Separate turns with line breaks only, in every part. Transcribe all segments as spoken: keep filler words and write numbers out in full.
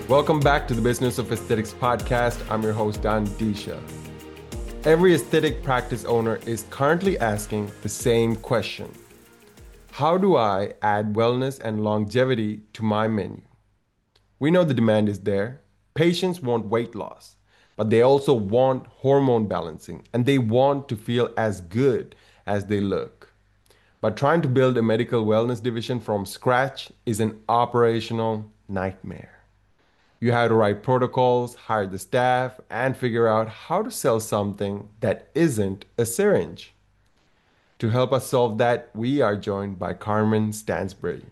Welcome back to the Business of Aesthetics podcast. I'm your host, Dan Disha. Every aesthetic practice owner is currently asking the same question. How do I add wellness and longevity to my menu? We know the demand is there. Patients want weight loss, but they also want hormone balancing and they want to feel as good as they look. But trying to build a medical wellness division from scratch is an operational nightmare. You have to write protocols, hire the staff, and figure out how to sell something that isn't a syringe. To help us solve that, we are joined by Carmen Stansbury.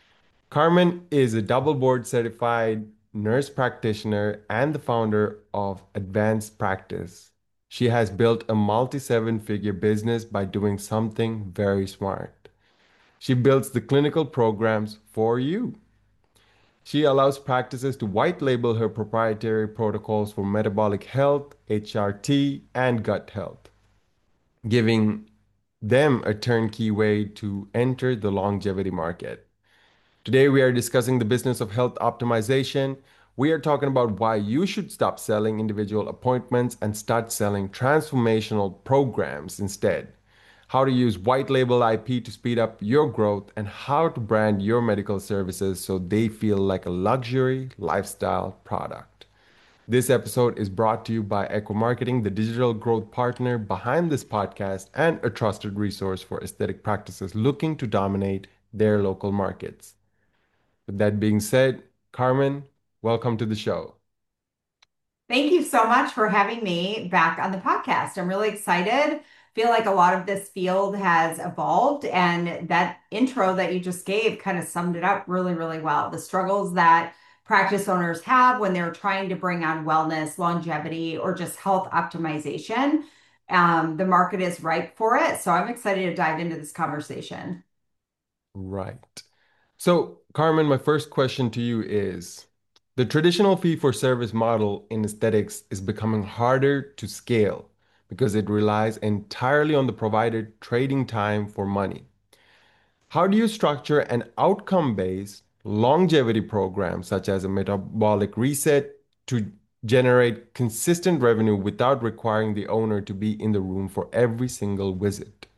Carmen is a double board certified nurse practitioner and the founder of Advanced Practice. She has built a multi seven figure business by doing something very smart. She builds the clinical programs for you. She allows practices to white label her proprietary protocols for metabolic health, H R T, and gut health, giving them a turnkey way to enter the longevity market. Today, we are discussing the business of health optimization. We are talking about why you should stop selling individual appointments and start selling transformational programs instead. How to use white label I P to speed up your growth, and how to brand your medical services so they feel like a luxury lifestyle product. This episode is brought to you by Echo Marketing, the digital growth partner behind this podcast and a trusted resource for aesthetic practices looking to dominate their local markets. With that being said, Carmen, welcome to the show.
Thank you so much for having me back on the podcast. I'm really excited. Feel like a lot of this field has evolved, and that intro that you just gave kind of summed it up really, really well. The struggles that practice owners have when they're trying to bring on wellness, longevity, or just health optimization. Um, the market is ripe for it. So I'm excited to dive into this conversation.
Right. So, Carmen, my first question to you is the traditional fee for service model in aesthetics is becoming harder to scale because it relies entirely on the provider trading time for money. How do you structure an outcome-based longevity program such as a metabolic reset to generate consistent revenue without requiring the owner to be in the room for every single visit?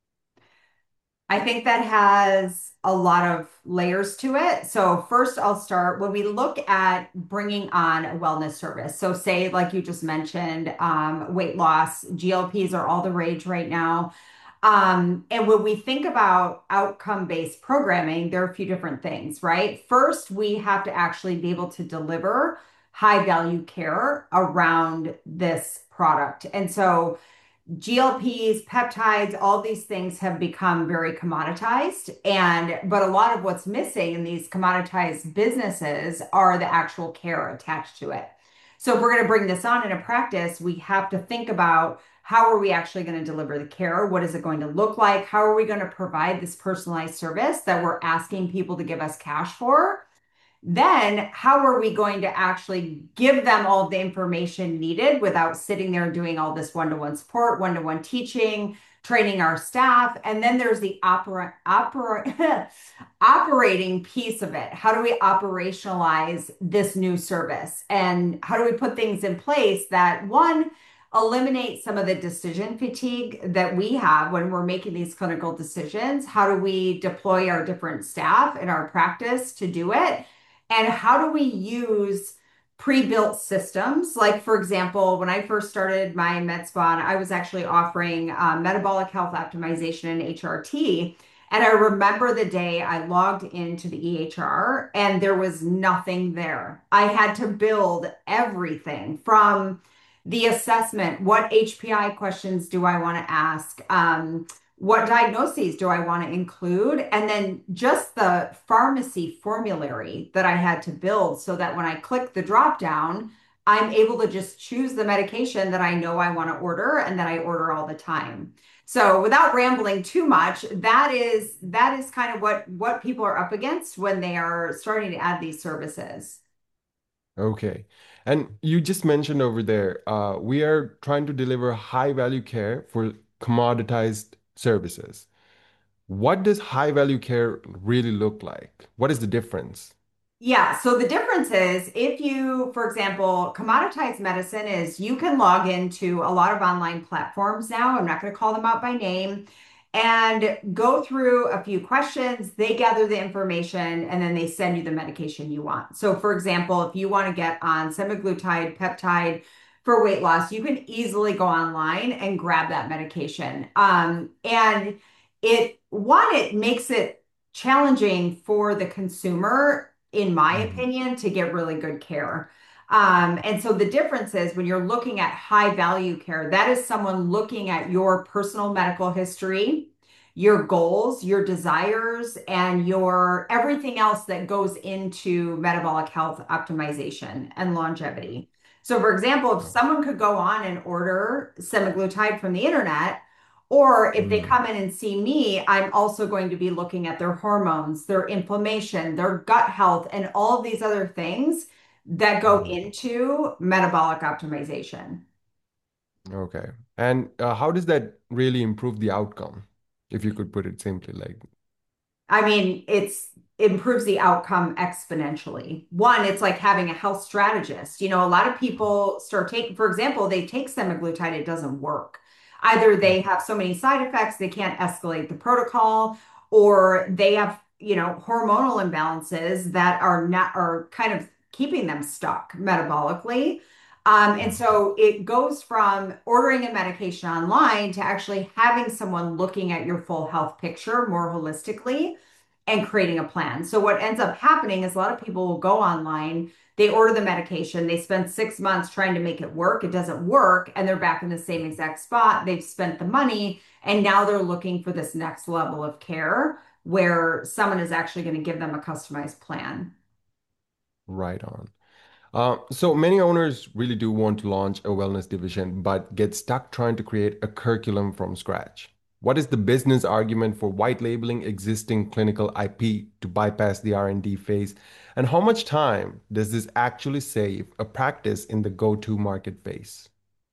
I think that has a lot of layers to it. So, first, I'll start when we look at bringing on a wellness service. So, say, like you just mentioned, um, weight loss, G L Ps are all the rage right now. Um, and when we think about outcome-based programming, there are a few different things, right? First, we have to actually be able to deliver high-value care around this product. And so, G L Ps, peptides, all these things have become very commoditized. And, but a lot of what's missing in these commoditized businesses are the actual care attached to it. So if we're going to bring this on in a practice, we have to think about how are we actually going to deliver the care? What is it going to look like? How are we going to provide this personalized service that we're asking people to give us cash for? Then, how are we going to actually give them all the information needed without sitting there doing all this one-to-one support, one-to-one teaching, training our staff? And then there's the opera, opera, operating piece of it. How do we operationalize this new service? And how do we put things in place that, one, eliminate some of the decision fatigue that we have when we're making these clinical decisions? How do we deploy our different staff in our practice to do it? And how do we use pre-built systems? Like, for example, when I first started my med spa, I was actually offering uh, metabolic health optimization and H R T. And I remember the day I logged into the E H R and there was nothing there. I had to build everything from the assessment. What H P I questions do I want to ask? Um, what diagnoses do I want to include? And then just the pharmacy formulary that I had to build so that when I click the drop down, I'm able to just choose the medication that I know I want to order and that I order all the time. So without rambling too much, that is that is kind of what what people are up against when they are starting to add these services.
Okay. And you just mentioned over there, uh, we are trying to deliver high value care for commoditized services. What does high value care really look like? What is the difference?
Yeah, so the difference is if you, for example, commoditized medicine is you can log into a lot of online platforms now. I'm not going to call them out by name and go through a few questions. They gather the information and then they send you the medication you want. So, for example, if you want to get on semaglutide peptide for weight loss, you can easily go online and grab that medication. Um, and it, one, it makes it challenging for the consumer, in my
Mhm.
opinion, to get really good care. Um, and so the difference is when you're looking at high value care, that is someone looking at your personal medical history, your goals, your desires, and your everything else that goes into metabolic health optimization and longevity. So, for example, if someone could go on and order semaglutide from the internet, or if they
Mm.
come in and see me, I'm also going to be looking at their hormones, their inflammation, their gut health, and all of these other things that go
Mhm.
into metabolic optimization.
Okay. And uh, how does that really improve the outcome? If you could put it simply, like,
I mean, it's improves the outcome exponentially. One, it's like having a health strategist. You know, a lot of people start taking, for example, they take semaglutide, it doesn't work. Either they have so many side effects, they can't escalate the protocol, or they have, you know, hormonal imbalances that are not are kind of keeping them stuck metabolically. Um, and
Mhm.
so it goes from ordering a medication online to actually having someone looking at your full health picture more holistically and creating a plan. So what ends up happening is a lot of people will go online, they order the medication, they spend six months trying to make it work, it doesn't work, and they're back in the same exact spot. They've spent the money, and now they're looking for this next level of care where someone is actually going to give them a customized plan.
Right on. Uh, so many owners really do want to launch a wellness division, but get stuck trying to create a curriculum from scratch. What is the business argument for white labeling existing clinical I P to bypass the R and D phase? And how much time does this actually save a practice in the go-to market phase?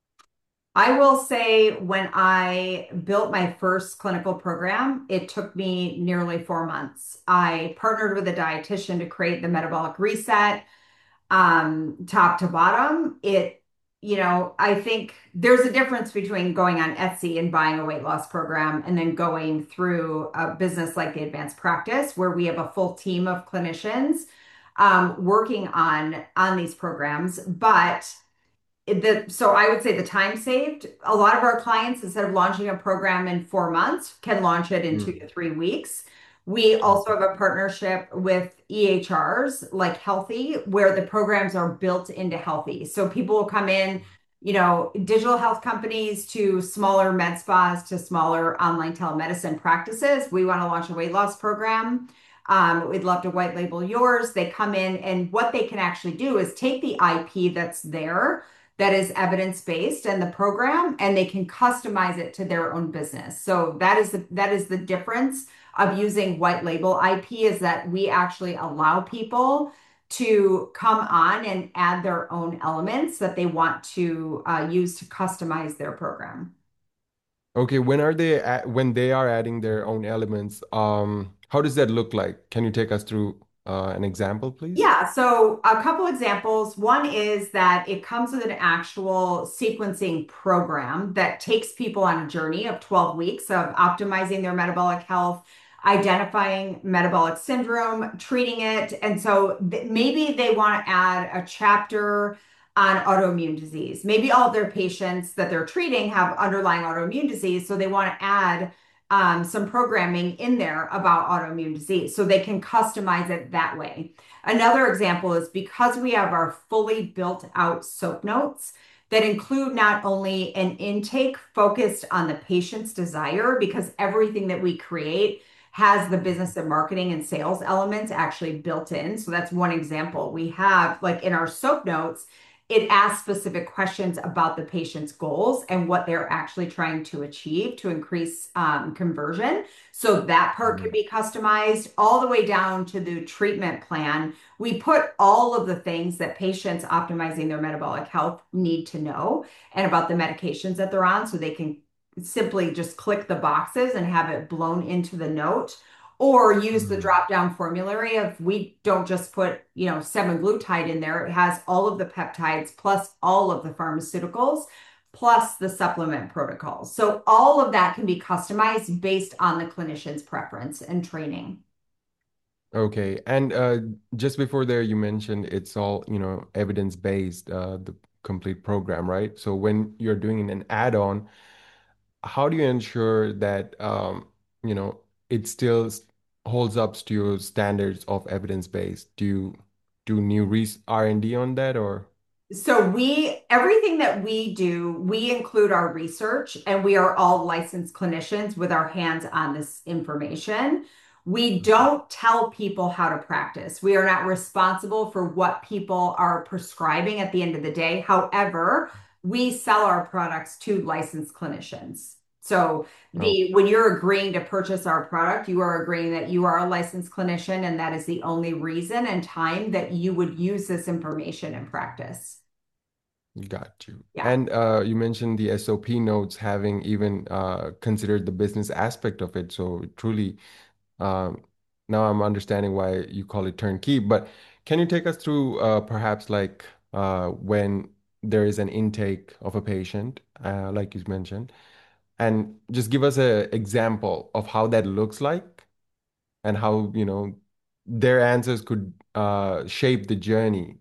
I will say when I built my first clinical program, it took me nearly four months. I partnered with a dietitian to create the metabolic reset, um, top to bottom. It, you know, I think there's a difference between going on Etsy and buying a weight loss program and then going through a business like the Advanced Practice, where we have a full team of clinicians um, working on on these programs. But the so I would say the time saved. A lot of our clients, instead of launching a program in four months, can launch it in two to
Mm.
three weeks. We also
Okay.
have a partnership with E H Rs like Healthy, where the programs are built into Healthy. So people will come in, you know, digital health companies to smaller med spas to smaller online telemedicine practices. We want to launch a weight loss program. Um, we'd love to white label yours. They come in, and what they can actually do is take the I P that's there that is evidence-based in the program, and they can customize it to their own business. So that is the that is the difference of using white label I P, is that we actually allow people to come on and add their own elements that they want to uh, use to customize their program.
Okay, when are they at, when they are adding their own elements, um, how does that look like? Can you take us through uh, an example, please?
Yeah, so a couple examples. One is that it comes with an actual sequencing program that takes people on a journey of twelve weeks of optimizing their metabolic health, identifying metabolic syndrome, treating it. And so th- maybe they want to add a chapter on autoimmune disease. Maybe all of their patients that they're treating have underlying autoimmune disease, so they want to add um, some programming in there about autoimmune disease so they can customize it that way. Another example is because we have our fully built out soap notes that include not only an intake focused on the patient's desire, because everything that we create has the business and marketing and sales elements actually built in. So that's one example. We have, like in our soap notes, it asks specific questions about the patient's goals and what they're actually trying to achieve to increase um, conversion. So that part can
Mhm.
be customized all the way down to the treatment plan. We put all of the things that patients optimizing their metabolic health need to know and about the medications that they're on so they can simply just click the boxes and have it blown into the note. or use the
Mm.
drop down formulary of we don't just put, you know, semaglutide in there. It has all of the peptides plus all of the pharmaceuticals plus the supplement protocols. So all of that can be customized based on the clinician's preference and training.
Okay. And uh, just before there, you mentioned it's all, you know, evidence-based, uh, the complete program, right? So when you're doing an add-on, how do you ensure that, um, you know, it still s- holds up to your standards of evidence-based? Do you do new re R and D on that or?
So we, everything that we do, we include our research and we are all licensed clinicians with our hands on this information. We
Mhm.
don't tell people how to practice. We are not responsible for what people are prescribing at the end of the day. However, we sell our products to licensed clinicians. So
Oh,
the when you're agreeing to purchase our product, you are agreeing that you are a licensed clinician and that is the only reason and time that you would use this information in practice.
got you.
Yeah.
And uh, you mentioned the S O P notes having even uh, considered the business aspect of it. So truly, Um, now I'm understanding why you call it turnkey, but can you take us through uh, perhaps like uh, when there is an intake of a patient, uh, like you mentioned, and just give us an example of how that looks like and how, you know, their answers could uh, shape the journey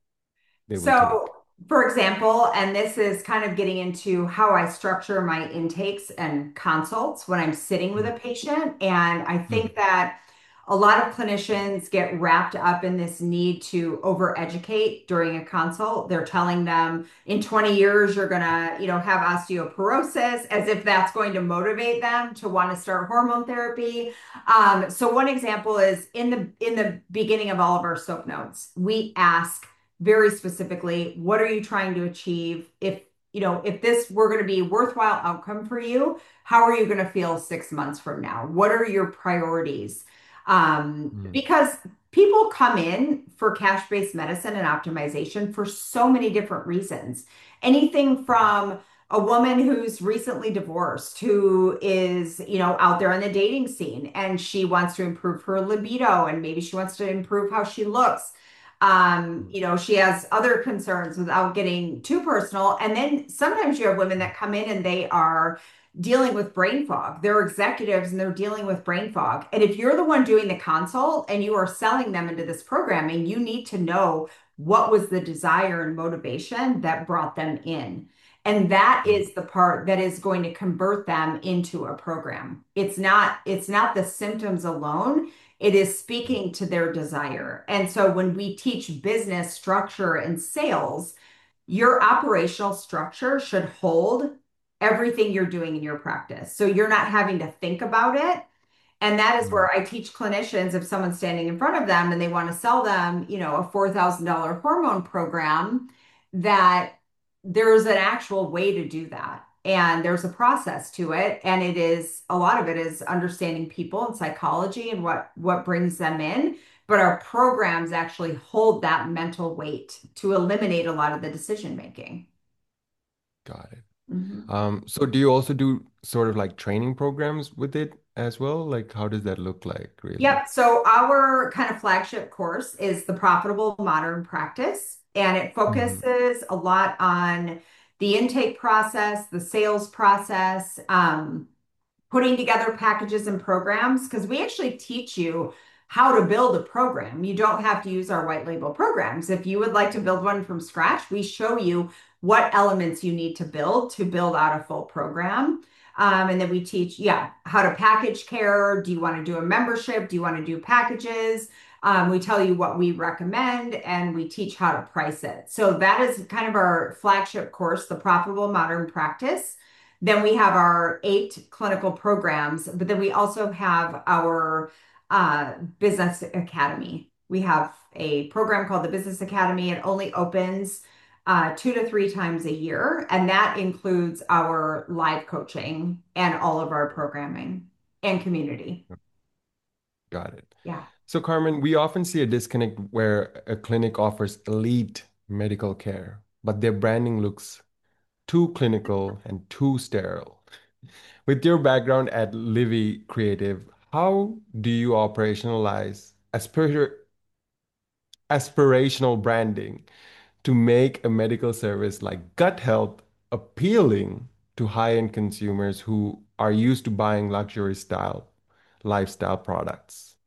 they will
So,
take.
for example, and this is kind of getting into how I structure my intakes and consults when I'm sitting with a patient. And I think
Mhm.
that a lot of clinicians get wrapped up in this need to overeducate during a consult. They're telling them in twenty years you're gonna, you know, have osteoporosis as if that's going to motivate them to want to start hormone therapy. Um, so one example is in the in the beginning of all of our soap notes, we ask very specifically, what are you trying to achieve? If, you know, if this were going to be a worthwhile outcome for you, how are you going to feel six months from now? What are your priorities? Um,
Mhm.
because people come in for cash-based medicine and optimization for so many different reasons. Anything from a woman who's recently divorced, who is, you know, out there on the dating scene and she wants to improve her libido and maybe she wants to improve how she looks. Um, you know, she has other concerns without getting too personal. And then sometimes you have women that come in and they are dealing with brain fog. They're executives and they're dealing with brain fog. And if you're the one doing the consult and you are selling them into this programming, you need to know what was the desire and motivation that brought them in. And that
Mhm.
is the part that is going to convert them into a program. It's not, it's not the symptoms alone. It is speaking to their desire. And so when we teach business structure and sales, your operational structure should hold everything you're doing in your practice. So you're not having to think about it. And that is
Mhm.
where I teach clinicians if someone's standing in front of them and they want to sell them, you know, a four thousand dollars hormone program, that there's an actual way to do that. And there's a process to it. And it is a lot of it is understanding people and psychology and what what brings them in. But our programs actually hold that mental weight to eliminate a lot of the decision making.
Got it.
Mhm.
Um, so do you also do sort of like training programs with it as well? Like how does that look like really?
Yep. So our kind of flagship course is the Profitable Modern Practice, and it
Mhm.
focuses a lot on the intake process, the sales process, um, putting together packages and programs, because we actually teach you how to build a program. You don't have to use our white label programs. If you would like to build one from scratch, we show you what elements you need to build to build out a full program. Um, and then we teach, yeah, how to package care. Do you want to do a membership? Do you want to do packages? Um, we tell you what we recommend and we teach how to price it. So that is kind of our flagship course, the Profitable Modern Practice. Then we have our eight clinical programs, but then we also have our uh, Business Academy. We have a program called the Business Academy. It only opens uh, two to three times a year, and that includes our live coaching and all of our programming and community.
Got it.
Yeah.
So, Carmen, we often see a disconnect where a clinic offers elite medical care, but their branding looks too clinical and too sterile. With your background at Livy Creative, How do you operationalize aspir aspirational branding to make a medical service like gut health appealing to high-end consumers who are used to buying luxury style lifestyle products?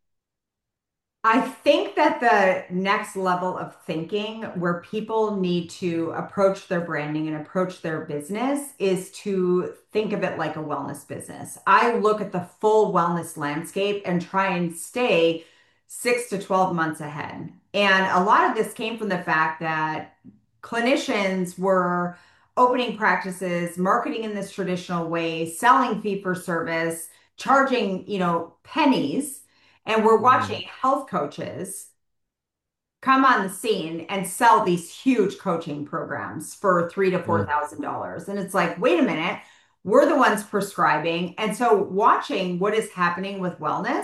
I think that the next level of thinking where people need to approach their branding and approach their business is to think of it like a wellness business. I look at the full wellness landscape and try and stay six to twelve months ahead. And a lot of this came from the fact that clinicians were opening practices, marketing in this traditional way, selling fee for service, charging, you know, pennies, and we're
Mhm.
watching health coaches come on the scene and sell these huge coaching programs for three to four
Mhm.
thousand dollars. And it's like, wait a minute, we're the ones prescribing. And so watching what is happening with wellness,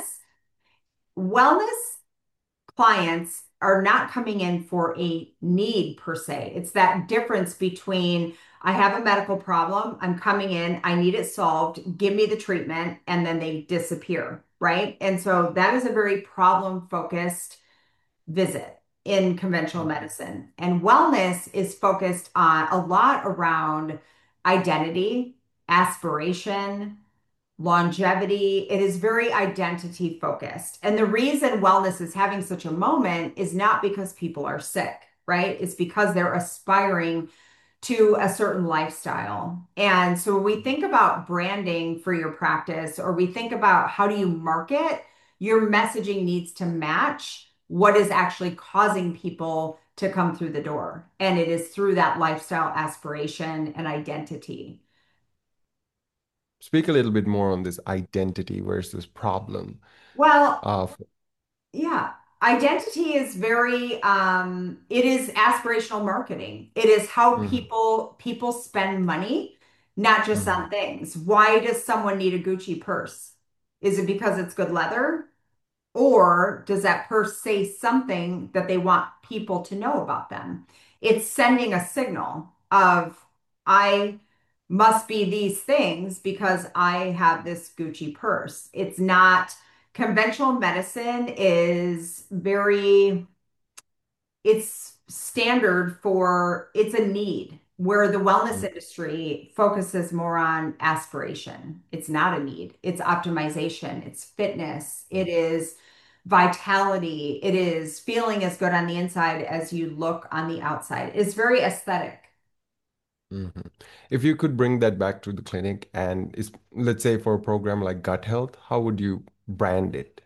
wellness clients are not coming in for a need per se. It's that difference between I have a medical problem, I'm coming in, I need it solved, give me the treatment, and then they disappear, right? And so that is a very problem focused visit in conventional medicine. And wellness is focused on a lot around identity, aspiration, longevity. It is very identity focused. And the reason wellness is having such a moment is not because people are sick, right? It's because they're aspiring to a certain lifestyle. And so when we think about branding for your practice, or we think about how do you market, your messaging needs to match what is actually causing people to come through the door. And it is through that lifestyle aspiration and identity.
Speak a little bit more on this identity versus problem
Well,
of.
yeah. Identity is very um it is aspirational marketing. It is how
Mhm.
people people spend money, not just
Mhm.
on things. Why does someone need a Gucci purse? Is it because it's good leather? Or does that purse say something that they want people to know about them? It's sending a signal of, I must be these things because I have this Gucci purse. It's not conventional medicine is very it's standard for it's a need where the wellness
Mhm.
industry focuses more on aspiration. It's not a need. It's optimization, it's fitness, it is vitality, it is feeling as good on the inside as you look on the outside. It's very aesthetic.
Mhm. If you could bring that back to the clinic and is, let's say for a program like gut health, how would you brand it?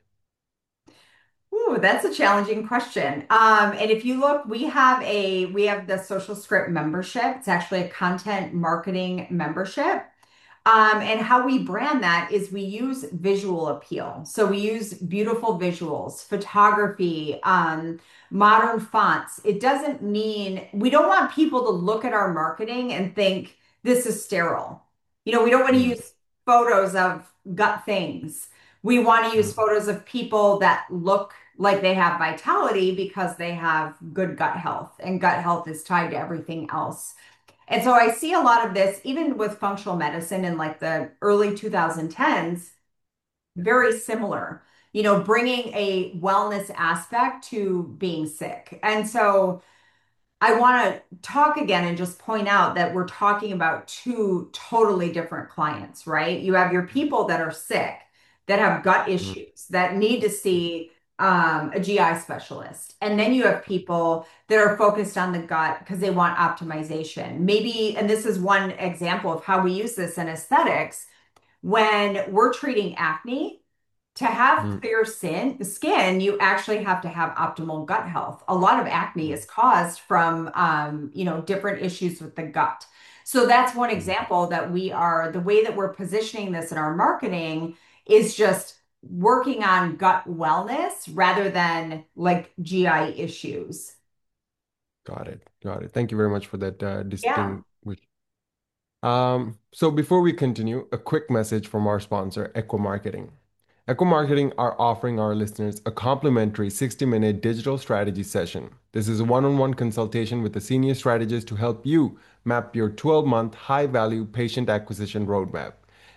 Ooh, that's a challenging question. Um, and if you look, we have a we have the Social Script membership. It's actually a content marketing membership. Um, and how we brand that is we use visual appeal. So we use beautiful visuals, photography, um, modern fonts. It doesn't mean we don't want people to look at our marketing and think this is sterile. You know, we don't want to
Mhm.
use photos of gut things. We want to use
Mhm.
photos of people that look like they have vitality because they have good gut health, and gut health is tied to everything else. And so I see a lot of this even with functional medicine in like the early twenty tens, very similar, you know, bringing a wellness aspect to being sick. And so I want to talk again and just point out that we're talking about two totally different clients, right? You have your people that are sick, that have gut
Mhm.
issues, that need to see um, a G I specialist. And then you have people that are focused on the gut because they want optimization. Maybe, and this is one example of how we use this in aesthetics, when we're treating acne, to have
Mhm.
clear skin, skin, you actually have to have optimal gut health. A lot of acne is caused from, um, you know, different issues with the gut. So that's one
Mhm.
example that we are, the way that we're positioning this in our marketing is just working on gut wellness rather than like G I issues.
Got it. Got it. Thank you very much for that uh,
Yeah.
distinguished. Um, so before we continue, a quick message from our sponsor, Echo Marketing. Echo Marketing are offering our listeners a complimentary sixty minute digital strategy session. This is a one on one consultation with a senior strategist to help you map your twelve month high value patient acquisition roadmap.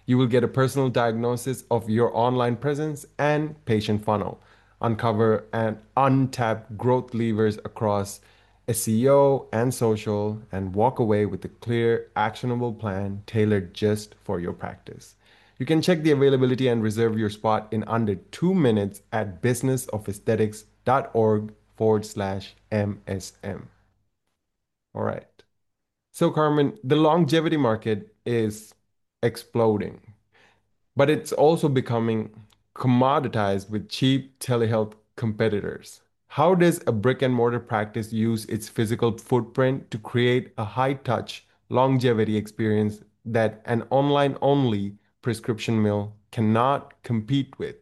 You will get a personal diagnosis of your online presence and patient funnel, uncover and untap growth levers across S E O and social, and walk away with a clear, actionable plan tailored just for your practice. You can check the availability and reserve your spot in under two minutes at businessofesthetics.org forward slash MSM. All right. So, Carmen, the longevity market is exploding, but it's also becoming commoditized with cheap telehealth competitors. How does a brick and mortar practice use its physical footprint to create a high touch longevity experience that an online only prescription mill cannot compete with?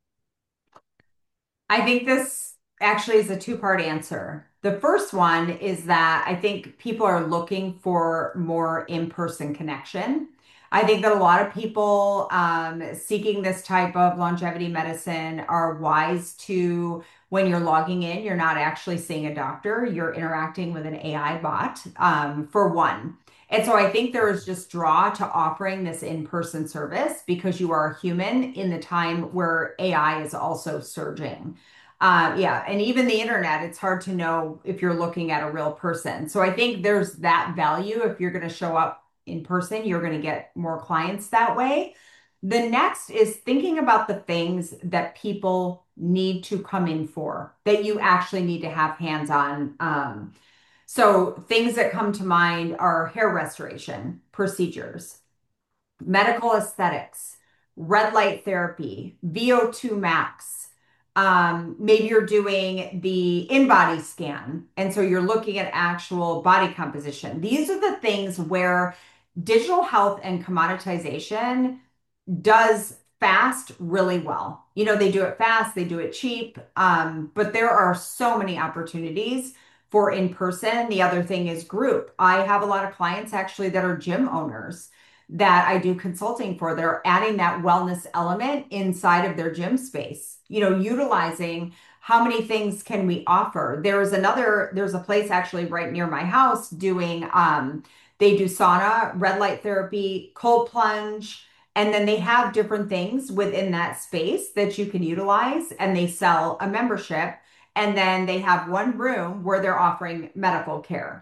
I think this actually is a two-part answer. The first one is that I think people are looking for more in-person connection. I think that a lot of people um, seeking this type of longevity medicine are wise to when you're logging in, you're not actually seeing a doctor, you're interacting with an A I bot, um, for one. And so I think there is just draw to offering this in-person service because you are a human in the time where A I is also surging. Uh, yeah, and even the internet, it's hard to know if you're looking at a real person. So I think there's that value. If you're going to show up in person, you're going to get more clients that way. The next is thinking about the things that people need to come in for, that you actually need to have hands-on. Um, so things that come to mind are hair restoration procedures, medical aesthetics, red light therapy, V O two max. Um, maybe you're doing the in-body scan, and so you're looking at actual body composition. These are the things where digital health and commoditization does fast really well. You know, they do it fast, they do it cheap, um, but there are so many opportunities for in person. The other thing is group. I have a lot of clients actually that are gym owners that I do consulting for that are adding that wellness element inside of their gym space, you know, utilizing how many things can we offer. There's another, there's a place actually right near my house doing, um, they do sauna, red light therapy, cold plunge, and then they have different things within that space that you can utilize, and they sell a membership. And then they have one room where they're offering medical care.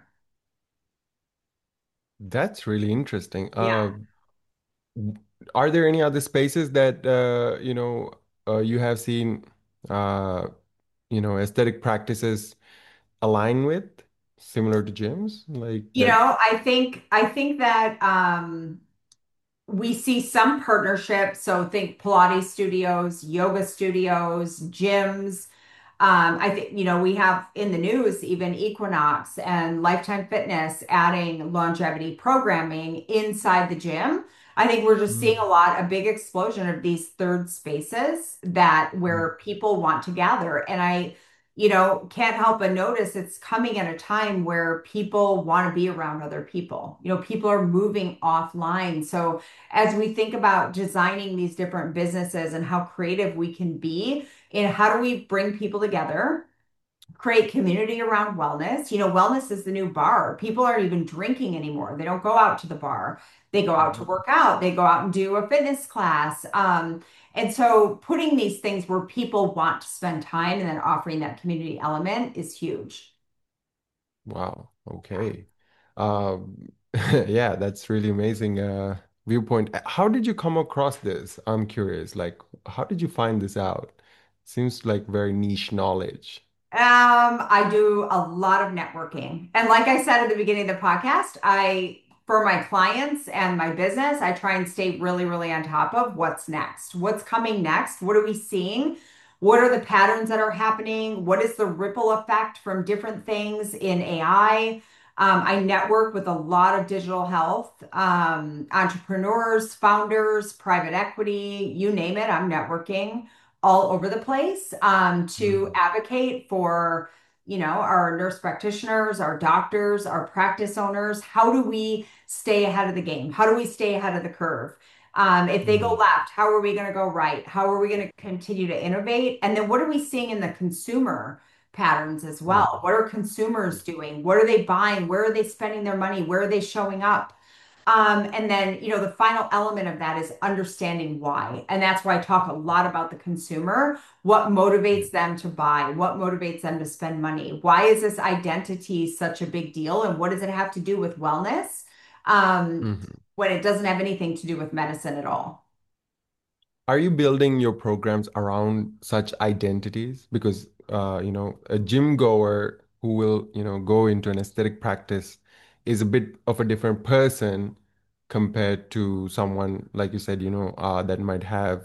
That's really interesting.
Yeah.
Uh, are there any other spaces that uh, you know uh, you have seen uh, you know aesthetic practices align with, similar to gyms, like
You
that?
know, I think I think that um we see some partnerships. So think Pilates studios, yoga studios, gyms. Um, I think, you know, we have in the news even Equinox and Lifetime Fitness adding longevity programming inside the gym. I think we're just seeing
Mm,
a lot, a big explosion of these third spaces that
mm,
where people want to gather. And I, you know, can't help but notice it's coming at a time where people want to be around other people. You know, people are moving offline. So as we think about designing these different businesses and how creative we can be in how do we bring people together, create community around wellness. You know, wellness is the new bar. People aren't even drinking anymore. They don't go out to the bar. They go out to
mm.
work out. They go out and do a fitness class. Um, and so putting these things where people want to spend time and then offering that community element is huge.
Wow. Okay. Um, yeah, that's really amazing uh, viewpoint. Uh, How did you come across this? I'm curious. Like, how did you find this out? Seems like very niche knowledge.
Um, I do a lot of networking. And like I said at the beginning of the podcast, I, for my clients and my business, I try and stay really, really on top of what's next. What's coming next? What are we seeing? What are the patterns that are happening? What is the ripple effect from different things in A I? Um, I network with a lot of digital health, um, entrepreneurs, founders, private equity, you name it, I'm networking all over the place um, to
Mm,
advocate for, you know, our nurse practitioners, our doctors, our practice owners. How do we stay ahead of the game? How do we stay ahead of the curve? Um, if they go
mm,
left, how are we going to go right? How are we going to continue to innovate? And then what are we seeing in the consumer patterns as well?
mm.
What are consumers doing? What are they buying? Where are they spending their money? Where are they showing up? Um, and then, you know, the final element of that is understanding why. And that's why I talk a lot about the consumer, what motivates them to buy, what motivates them to spend money. Why is this identity such a big deal? And what does it have to do with wellness? Um,
Mhm.
when it doesn't have anything to do with medicine at all.
Are you building your programs around such identities? Because uh, you know, a gym goer who will, you know, go into an aesthetic practice is a bit of a different person compared to someone, like you said, you know, uh, that might have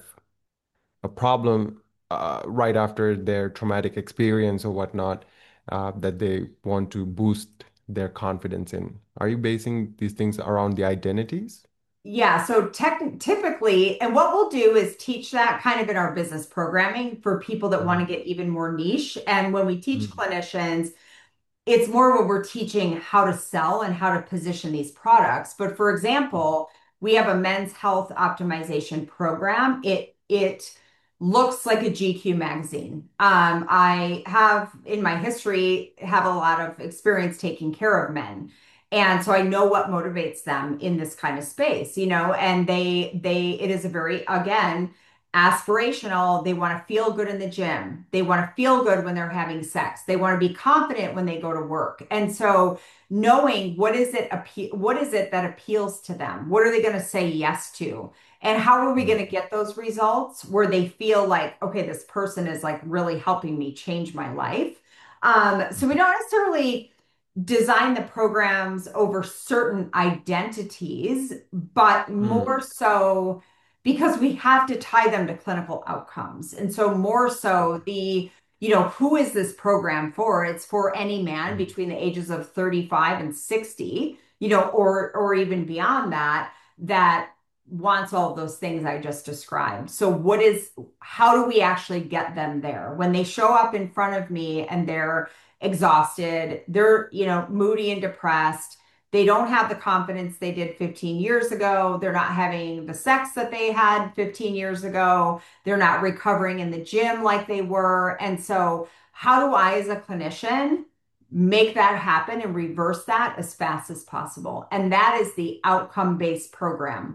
a problem uh, right after their traumatic experience or whatnot, uh, that they want to boost their confidence in. Are you basing these things around the identities?
Yeah, so tech, typically, and what we'll do is teach that kind of in our business programming for people that want to get even more niche. And when we teach
Mhm.
clinicians, it's more where we're teaching how to sell and how to position these products. But for example, we have a men's health optimization program. It it looks like a G Q magazine. Um, I have in my history have a lot of experience taking care of men. And so I know what motivates them in this kind of space, you know, and they they it is a very, again, aspirational. They want to feel good in the gym. They want to feel good when they're having sex. They want to be confident when they go to work. And so knowing what is it appe- what is it that appeals to them? What are they going to say yes to? And how are we going to get those results where they feel like, okay, this person is like really helping me change my life? Um, so we don't necessarily design the programs over certain identities, but more
Mhm.
so because we have to tie them to clinical outcomes. And so more so the, you know, who is this program for? It's for any man
Mhm.
between the ages of thirty-five and sixty, you know, or or even beyond that, that wants all of those things I just described. So what is, how do we actually get them there? When they show up in front of me and they're exhausted, they're, you know, moody and depressed. They don't have the confidence they did fifteen years ago. They're not having the sex that they had fifteen years ago. They're not recovering in the gym like they were. And so, how do I, as a clinician, make that happen and reverse that as fast as possible? And that is the outcome-based program.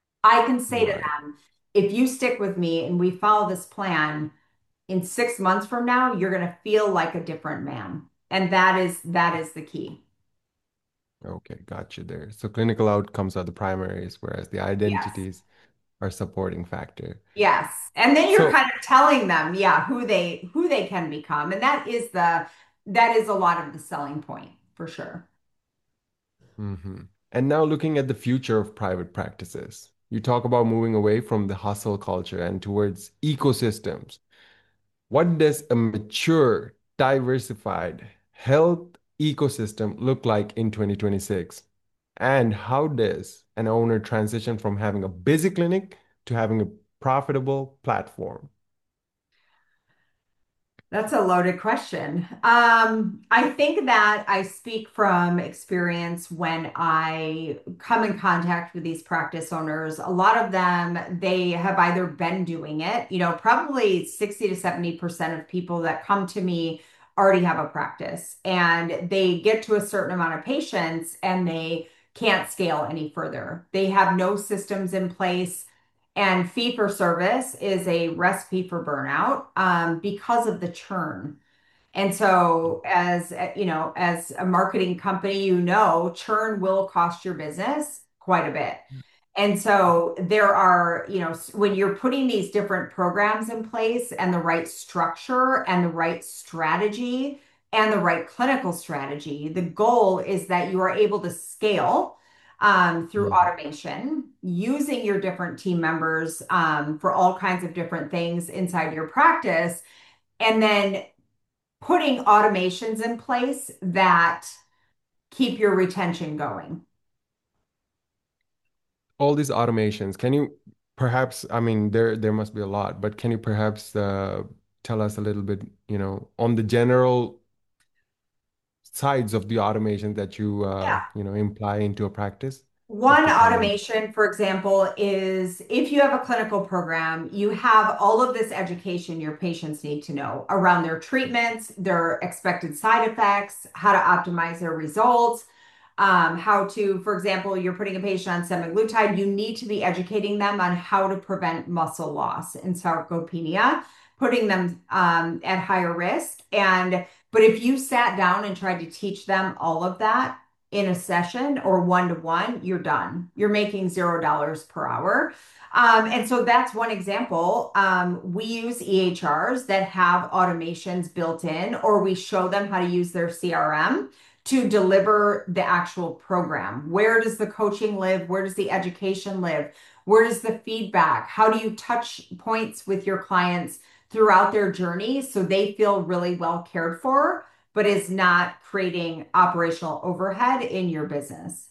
I can say to
Right.
them, if you stick with me and we follow this plan, in six months from now, you're going to feel like a different man. And that is that is the key.
Okay, got you there. So clinical outcomes are the primaries, whereas the
Yes.
identities are supporting factor.
Yes. And then you're
So,
kind of telling them, yeah, who they who they can become. And that is the that is a lot of the selling point for sure.
mhm. And now looking at the future of private practices, you talk about moving away from the hustle culture and towards ecosystems. What does a mature, diversified health ecosystem look like in twenty twenty-six? And how does an owner transition from having a busy clinic to having a profitable platform?
That's a loaded question. Um, I think that I speak from experience when I come in contact with these practice owners. A lot of them, they have either been doing it, you know, probably sixty to seventy percent of people that come to me already have a practice and they get to a certain amount of patients and they can't scale any further. They have no systems in place. And fee for service is a recipe for burnout um, because of the churn. And so, as uh, you know, as a marketing company, you know, churn will cost your business quite a bit. And so there are, you know, s- when you're putting these different programs in place and the right structure and the right strategy and the right clinical strategy, the goal is that you are able to scale um, through
Mhm.
automation, using your different team members um, for all kinds of different things inside your practice, and then putting automations in place that keep your retention going.
All these automations, can you perhaps, I mean, there there must be a lot, but can you perhaps uh, tell us a little bit, you know, on the general sides of the automation that you uh,
Yeah.
you know, imply into a practice that
One
people need?
automation, for example, is if you have a clinical program, you have all of this education your patients need to know around their treatments, their expected side effects, how to optimize their results. Um, how to, for example, you're putting a patient on semaglutide, you need to be educating them on how to prevent muscle loss and sarcopenia, putting them um, at higher risk. And but if you sat down and tried to teach them all of that in a session or one to one, you're done. You're making zero dollars per hour. Um, and so that's one example. Um, we use E H Rs that have automations built in, or we show them how to use their C R M to deliver the actual program. Where does the coaching live? Where does the education live? Where does the feedback? How do you touch points with your clients throughout their journey so they feel really well cared for, but is not creating operational overhead in your business?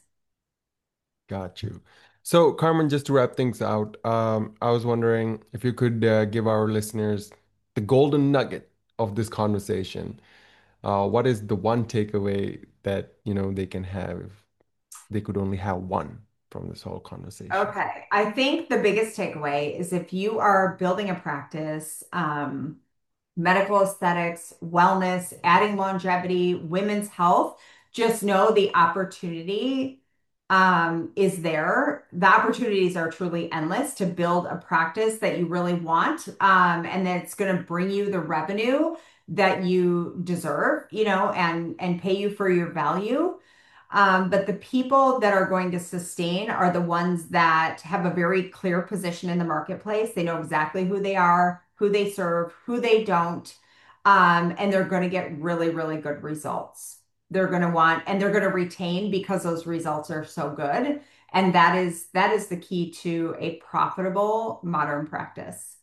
Got you. So, Carmen, just to wrap things out, um, I was wondering if you could uh, give our listeners the golden nugget of this conversation. Uh, what is the one takeaway that, you know, they can have if they could only have one from this whole conversation?
Okay. I think the biggest takeaway is if you are building a practice, um, medical aesthetics, wellness, adding longevity, women's health, just know the opportunity um, is there. The opportunities are truly endless to build a practice that you really want, um, and that's going to bring you the revenue that you deserve, you know, and and pay you for your value. Um, but the people that are going to sustain are the ones that have a very clear position in the marketplace. They know exactly who they are, who they serve, who they don't, um, and they're going to get really, really good results. They're going to want, and they're going to retain because those results are so good. And that is that is the key to a profitable modern practice.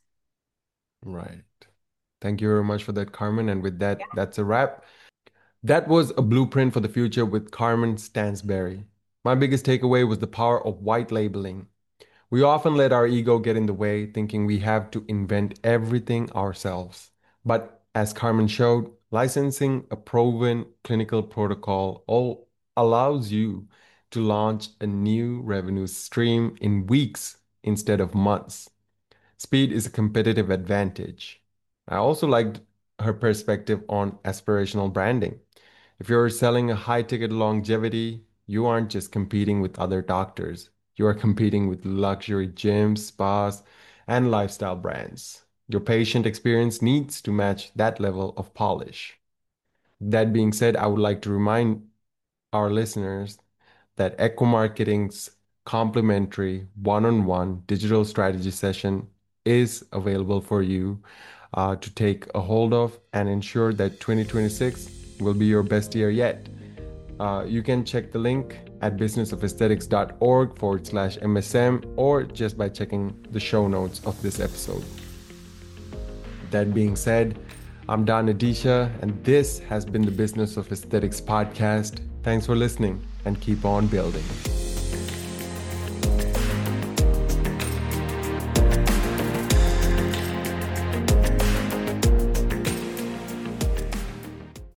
Right. Thank you very much for that, Carmen. And with that, that's a wrap. That was a blueprint for the future with Carmen Stansberry. My biggest takeaway was the power of white labeling. We often let our ego get in the way, thinking we have to invent everything ourselves. But as Carmen showed, licensing a proven clinical protocol all allows you to launch a new revenue stream in weeks instead of months. Speed is a competitive advantage. I also liked her perspective on aspirational branding. If you're selling a high ticket longevity, you aren't just competing with other doctors. You are competing with luxury gyms, spas, and lifestyle brands. Your patient experience needs to match that level of polish. That being said, I would like to remind our listeners that Echo Marketing's complimentary one-on-one digital strategy session is available for you uh, to take a hold of and ensure that twenty twenty-six will be your best year yet. Uh, you can check the link at businessofesthetics.org forward slash MSM or just by checking the show notes of this episode. That being said, I'm Don Adisha, and this has been the Business of Aesthetics podcast. Thanks for listening and keep on building.